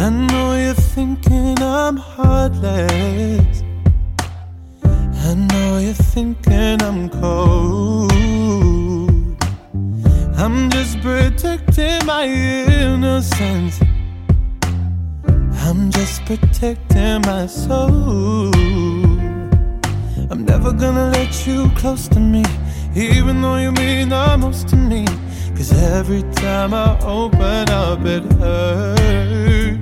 I know you're thinking I'm heartless. I know you're thinking I'm cold. I'm just protecting my innocence. I'm just protecting my soul. I'm never gonna let you close to me, even though you mean the most to me. 'Cause every time I open up it hurts.